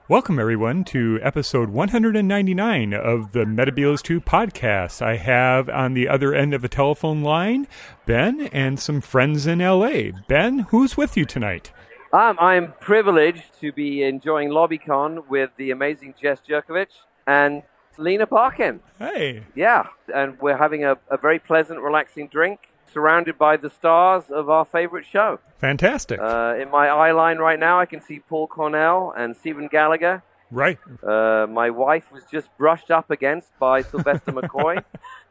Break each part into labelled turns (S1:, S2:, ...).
S1: Welcome, everyone, to episode 199 of the Metabolist 2 podcast. I have on the other end of a telephone line Ben and some friends in L.A. Ben, who's with you tonight?
S2: I'm privileged to be enjoying LobbyCon with the amazing Jess Jerkovich and Lena Parkin.
S1: Hey.
S2: Yeah, and we're having a very pleasant, relaxing drink surrounded by the stars of our favorite show.
S1: Fantastic.
S2: In my eye line right now, I can see Paul Cornell and Stephen Gallagher.
S1: Right.
S2: My wife was just brushed up against by Sylvester McCoy,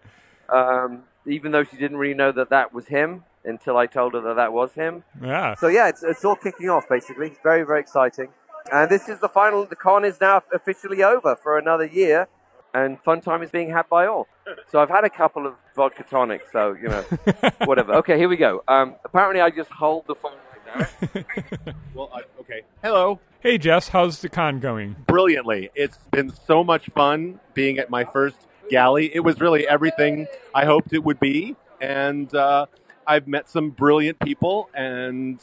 S2: even though she didn't really know that was him until I told her that was him.
S1: Yeah.
S2: So yeah, it's all kicking off, basically. It's very, very exciting. And this is the final. The con is now officially over for another year, and fun time is being had by all. So I've had a couple of vodka tonics, so, whatever. Okay, here we go. Apparently I just hold the phone right now.
S3: Okay. Hello.
S1: Hey, Jess, how's the con going?
S3: Brilliantly. It's been so much fun being at my first galley. It was really everything I hoped it would be, and I've met some brilliant people, and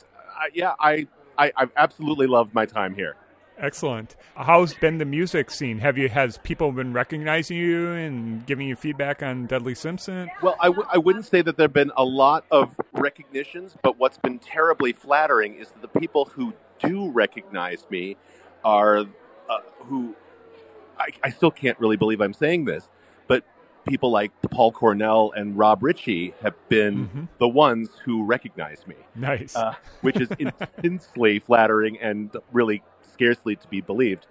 S3: I've absolutely loved my time here.
S1: Excellent. How's been the music scene? Has people been recognizing you and giving you feedback on Deadly Simpson?
S3: Well, I wouldn't say that there have been a lot of recognitions, but what's been terribly flattering is that the people who do recognize me are who I still can't really believe I'm saying this, but people like Paul Cornell and Rob Ritchie have been the ones who recognize me.
S1: Nice.
S3: Which is intensely flattering and really scarcely to be believed.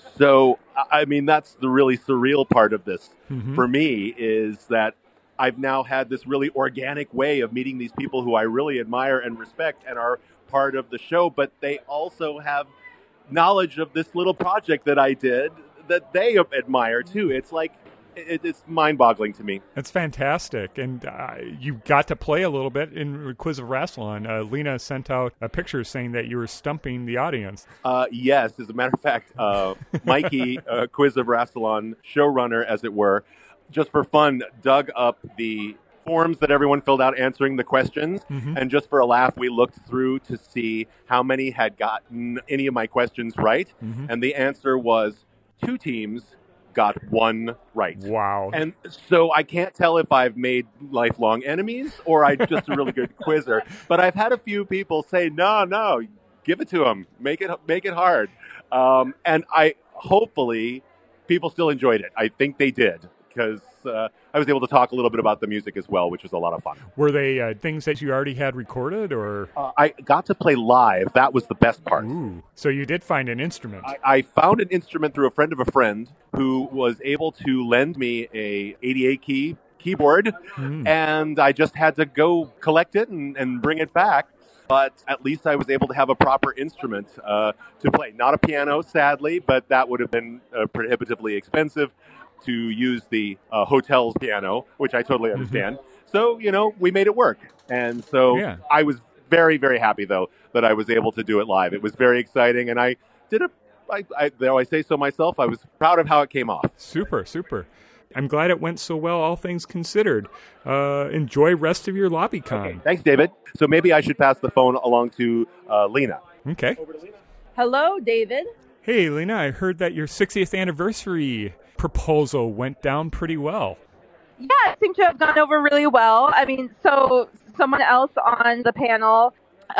S3: So, I mean, that's the really surreal part of this for me, is that I've now had this really organic way of meeting these people who I really admire and respect and are part of the show, but they also have knowledge of this little project that I did that they admire too. It's like, it's mind-boggling to me.
S1: That's fantastic. And you got to play a little bit in Quiz of Rassilon. Lena sent out a picture saying that you were stumping the audience.
S3: Yes, as a matter of fact, Mikey, Quiz of Rassilon showrunner, as it were, just for fun, dug up the forms that everyone filled out answering the questions. And just for a laugh, we looked through to see how many had gotten any of my questions right. And the answer was 2 teams got 1 right.
S1: Wow.
S3: And so I can't tell if I've made lifelong enemies or I'm just a really good quizzer. But I've had a few people say, no, give it to them. Make it hard. And hopefully people still enjoyed it. I think they did, because I was able to talk a little bit about the music as well, which was a lot of fun.
S1: Were they things that you already had recorded, or?
S3: I got to play live. That was the best part.
S1: Ooh. So you did find an instrument.
S3: I found an instrument through a friend of a friend who was able to lend me a 88 keyboard, and I just had to go collect it and bring it back. But at least I was able to have a proper instrument to play. Not a piano, sadly, but that would have been prohibitively expensive to use the hotel's piano, which I totally understand. So, we made it work. And so I was very, very happy, though, that I was able to do it live. It was very exciting, and I did though I say so myself, I was proud of how it came off.
S1: Super, super. I'm glad it went so well, all things considered. Enjoy rest of your LobbyCon.
S3: Okay, thanks, David. So maybe I should pass the phone along to Lena.
S1: Okay.
S3: Over to Lena.
S4: Hello, David.
S1: Hey, Lena, I heard that your 60th anniversary proposal went down pretty well.
S4: Yeah, it seemed to have gone over really well. I mean, so someone else on the panel,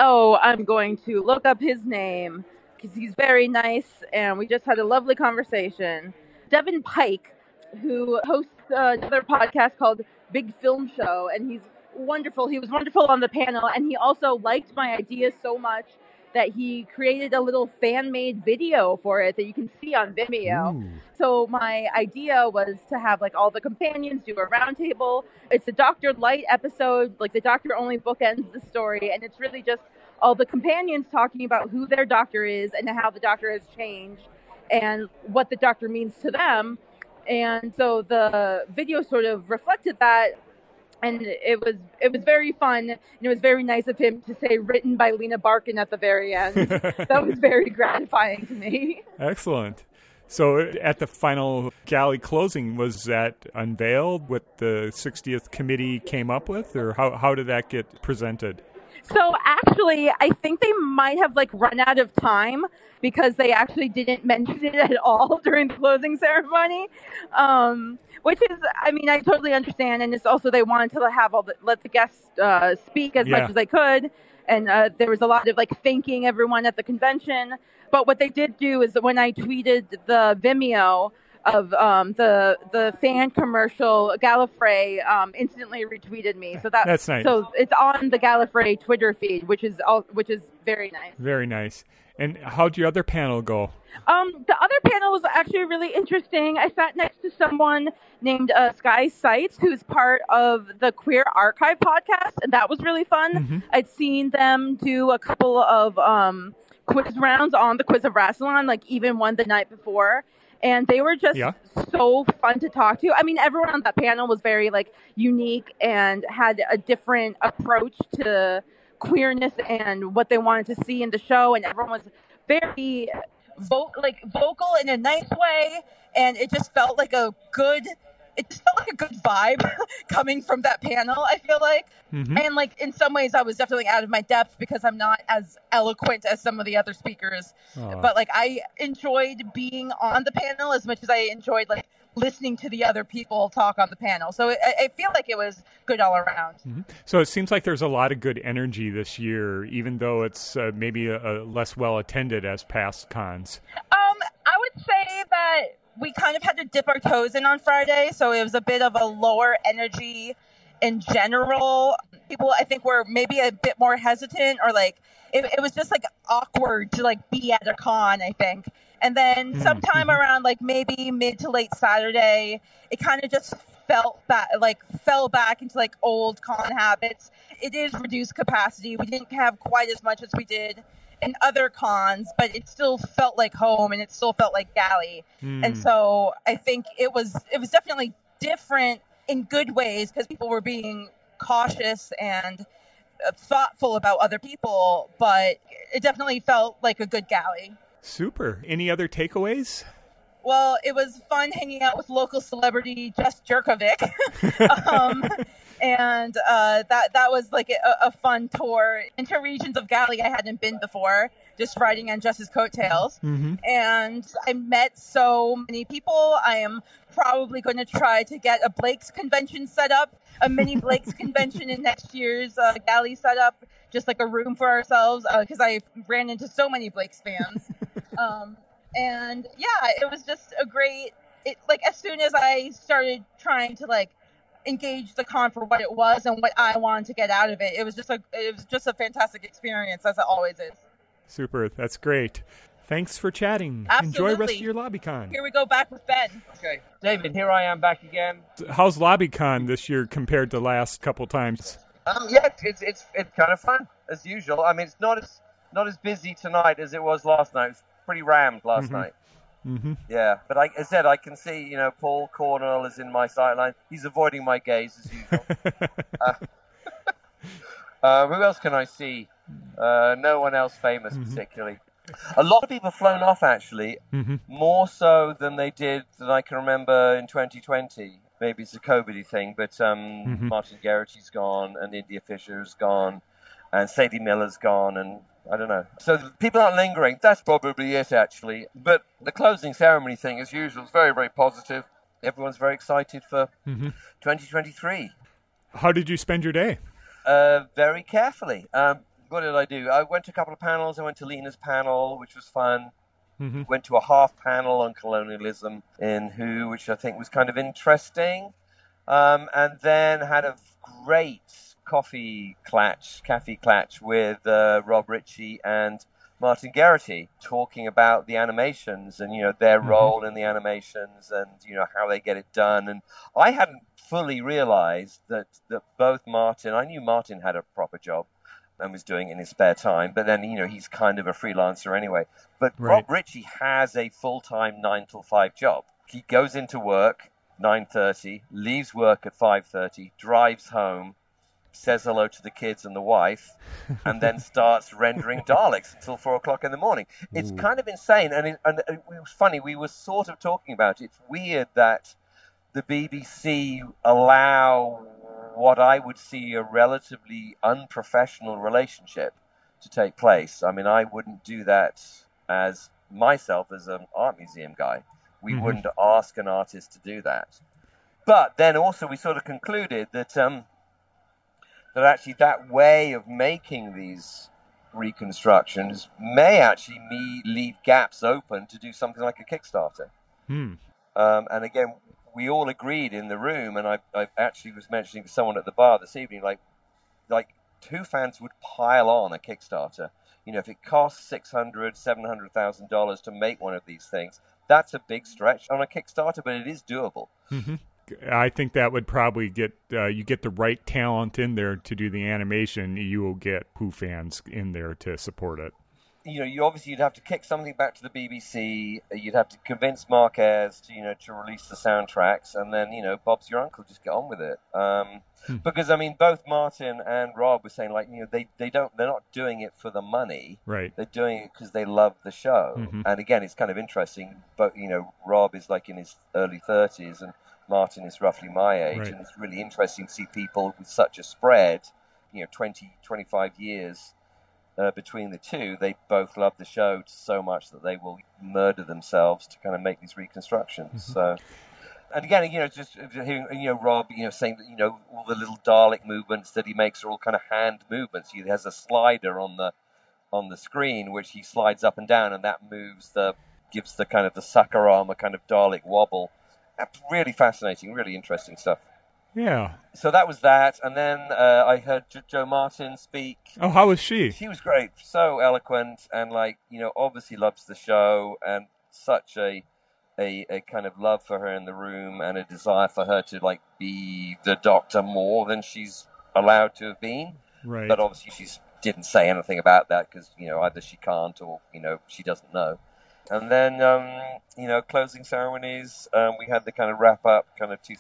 S4: I'm going to look up his name because he's very nice, and we just had a lovely conversation. Devin Pike, who hosts another podcast called Big Film Show, and he's wonderful. He was wonderful on the panel, and he also liked my idea so much that he created a little fan-made video for it that you can see on Vimeo. Ooh. So my idea was to have all the companions do a roundtable. It's a Dr. Light episode, the Doctor only bookends the story, and it's really just all the companions talking about who their Doctor is and how the Doctor has changed and what the Doctor means to them. And so the video sort of reflected that. And it was very fun, and it was very nice of him to say written by Lena Barkin at the very end. That was very gratifying to me.
S1: Excellent. So at the final galley closing, was that unveiled what the 60th committee came up with, or how did that get presented?
S4: So actually, I think they might have run out of time because they actually didn't mention it at all during the closing ceremony. Which is, I mean, I totally understand, and it's also they wanted to have let the guests speak as much as they could, and there was a lot of thanking everyone at the convention. But what they did do is that when I tweeted the Vimeo of the fan commercial, Gallifrey instantly retweeted me. So that's nice. So it's on the Gallifrey Twitter feed, which is very nice.
S1: Very nice. And how'd your other panel go?
S4: The other panel was actually really interesting. I sat next to someone named Sky Seitz, who's part of the Queer Archive podcast, and that was really fun. Mm-hmm. I'd seen them do a couple of quiz rounds on the Quiz of Rassilon, even one the night before. And they were just so fun to talk to. I mean, everyone on that panel was very unique and had a different approach to queerness and what they wanted to see in the show. And everyone was very vocal in a nice way. And it just felt like a good vibe coming from that panel, I feel like. Mm-hmm. And in some ways I was definitely out of my depth because I'm not as eloquent as some of the other speakers. But I enjoyed being on the panel as much as I enjoyed listening to the other people talk on the panel. So I feel like it was good all around.
S1: Mm-hmm. So it seems like there's a lot of good energy this year, even though it's maybe less well attended as past cons.
S4: I would say that we kind of had to dip our toes in on Friday, so it was a bit of a lower energy in general. People, I think, were maybe a bit more hesitant, or it was just awkward to be at a con, I think. And then sometime around maybe mid to late Saturday, it kind of just fell back into old con habits. It is reduced capacity. We didn't have quite as much as we did in other cons, but it still felt like home and it still felt like Galley. And so I think it was definitely different in good ways because people were being cautious and thoughtful about other people, but it definitely felt like a good Galley.
S1: Super. Any other takeaways?
S4: Well, it was fun hanging out with local celebrity Jess Jerkovic. And that was a fun tour into regions of Galley I hadn't been before, just riding on Jess's coattails. Mm-hmm. And I met so many people. I am probably going to try to get a Blake's convention set up, a mini Blake's convention in next year's Galley setup, just a room for ourselves, because I ran into so many Blake's fans. And yeah, it was just a great, as soon as I started trying to engage the con for what it was and what I wanted to get out of it, it was just a fantastic experience, as it always is.
S1: Super. That's great. Thanks for chatting.
S4: Absolutely.
S1: Enjoy the rest of your LobbyCon.
S4: Here we go back with Ben.
S2: Okay. David, here I am back again.
S1: How's LobbyCon this year compared to last couple times?
S2: Yeah, it's kind of fun as usual. I mean, it's not as busy tonight as it was last night. It was pretty rammed last night. Mm-hmm. Yeah, but like I said, I can see, Paul Cornell is in my sightline. He's avoiding my gaze as usual. Who else can I see? No one else famous particularly. A lot of people have flown off, actually, more so than I can remember in 2020. Maybe it's a COVID thing, but Martin Geraghty's gone, and India Fisher's gone, and Sadie Miller's gone, and I don't know. So people aren't lingering. That's probably it, actually. But the closing ceremony thing, as usual, is very, very positive. Everyone's very excited for 2023.
S1: How did you spend your day?
S2: Very carefully. What did I do? I went to a couple of panels. I went to Lena's panel, which was fun. Went to a half panel on colonialism in Who, which I think was kind of interesting. And then had a great cafe clatch with Rob Ritchie and Martin Geraghty talking about the animations and, their role in the animations and, how they get it done. And I hadn't fully realized that both Martin, I knew Martin had a proper job and was doing it in his spare time, but then, he's kind of a freelancer anyway. But Rob Ritchie has a full-time 9 till 5 job. He goes into work 9:30, leaves work at 5:30, drives home, says hello to the kids and the wife, and then starts rendering Daleks until 4 o'clock in the morning. It's kind of insane, and it was funny. We were sort of talking about it. It's weird that the BBC allow what I would see a relatively unprofessional relationship to take place. I mean, I wouldn't do that as myself as an art museum guy. We wouldn't ask an artist to do that. But then also we sort of concluded that that actually that way of making these reconstructions may actually leave gaps open to do something like a Kickstarter. And again, we all agreed in the room, and I actually was mentioning to someone at the bar this evening, like two fans would pile on a Kickstarter. You know, if it costs $600,000-$700,000 to make one of these things, that's a big stretch on a Kickstarter, but it is doable.
S1: I think that would probably get you get the right talent in there to do the animation. You will get Pooh fans in there to support it.
S2: You know, you'd have to kick something back to the BBC. You'd have to convince Mark Ayres to release the soundtracks, and then Bob's your uncle. Just get on with it. Because I mean, both Martin and Rob were saying they're not doing it for the money.
S1: Right.
S2: They're doing it because they love the show. And again, it's kind of interesting. But Rob is like in his early 30s, and Martin is roughly my age,
S1: right.
S2: And it's really interesting to see people with such a spread. 20, 25 years. Between the two, they both love the show so much that they will murder themselves to kind of make these reconstructions. So, and again, just hearing Rob, saying that all the little Dalek movements that he makes are all kind of hand movements. He has a slider on the screen which he slides up and down, and that gives the kind of the Sakurama kind of Dalek wobble. Really fascinating, really interesting stuff.
S1: Yeah.
S2: So that was that, and then I heard Jo Martin speak.
S1: Oh, how was she?
S2: She was great, so eloquent, and obviously loves the show, and such a kind of love for her in the room, and a desire for her to be the Doctor more than she's allowed to have been.
S1: Right.
S2: But obviously she didn't say anything about that because either she can't or she doesn't know. And then closing ceremonies. We had the kind of wrap up, kind of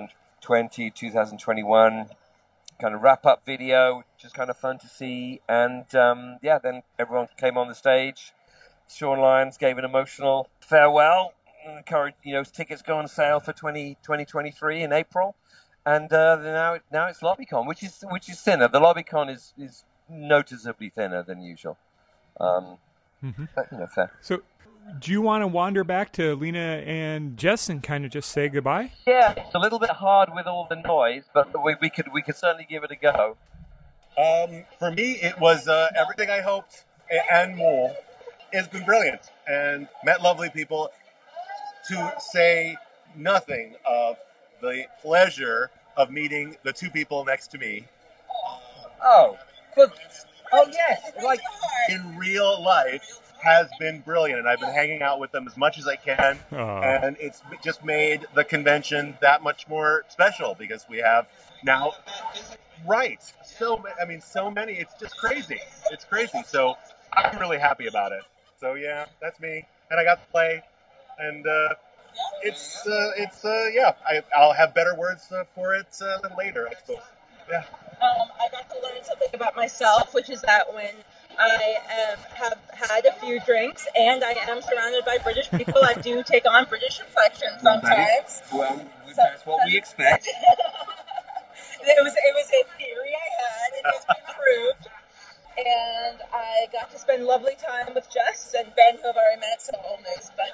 S2: 2021 kind of wrap-up video, which is kind of fun to see. And then everyone came on the stage. Sean Lyons gave an emotional farewell. Encouraged, tickets go on sale for 2023 in April. And now it's LobbyCon, which is thinner. The LobbyCon is noticeably thinner than usual. But fair.
S1: So, do you want to wander back to Lena and Jess and kind of just say goodbye?
S2: Yeah, it's a little bit hard with all the noise, but we could certainly give it a go.
S3: For me, it was everything I hoped and more. It's been brilliant, and met lovely people. To say nothing of the pleasure of meeting the two people next to me.
S2: Oh yes,
S3: in real life. Has been brilliant, and I've been hanging out with them as much as I can, and it's just made the convention that much more special because we have now, so many, it's just crazy. It's crazy, so I'm really happy about it. So yeah, that's me, and I got to play, and I'll have better words for it later, I suppose. Yeah.
S4: I got to learn something about myself, which is that when I have had a few drinks and I am surrounded by British people, I do take on British inflection sometimes.
S2: That's what we expect.
S4: It was a theory I had, and it's been proved. And I got to spend lovely time with Jess and Ben, who I've already met, so old news. But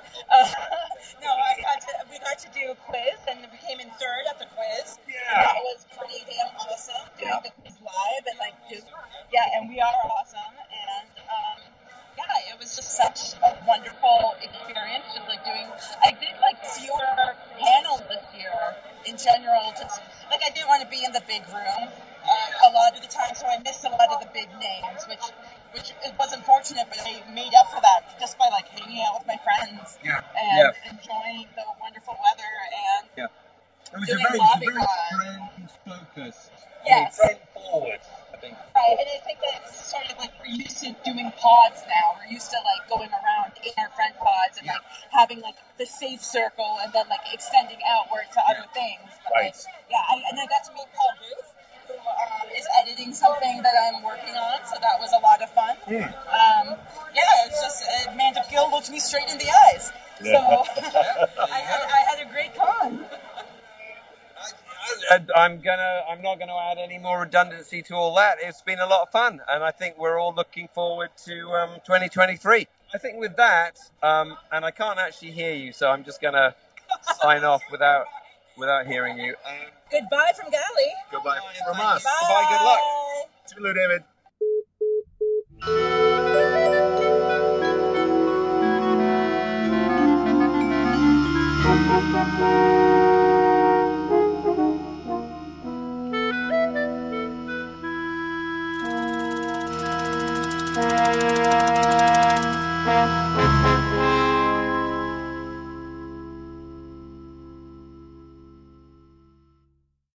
S4: we got to do a quiz, and we came in third at the quiz. Yeah, and that was pretty damn awesome. Doing the quiz live and and we are awesome. And it was just such a wonderful experience. Just I did fewer panels this year in general. Just I didn't want to be in the big room a lot of the time, so I missed a lot of the big names, which it was unfortunate, but I made up for that just by hanging out with my friends and enjoying the wonderful weather and doing LobbyCon.
S3: Friend-focused.
S4: Yes.
S3: Friend-forward, I think.
S4: Right, and I think that's sort of we're used to doing pods now. We're used to going around in our friend pods and having the safe circle and then extending outward to other things.
S3: Right.
S4: And I got to meet Paul Booth, who is editing something that I'm working on, so that was a lot of fun. It's just Amanda Gill looked me straight in the eyes. So I had a great con.
S2: I'm not gonna add any more redundancy to all that. It's been a lot of fun, and I think we're all looking forward to 2023. I think with that, and I can't actually hear you, so I'm just gonna sign off without hearing you.
S5: Goodbye from Galley.
S3: Goodbye from us.
S5: Bye.
S2: Goodbye. Good luck.
S3: Toodaloo, David.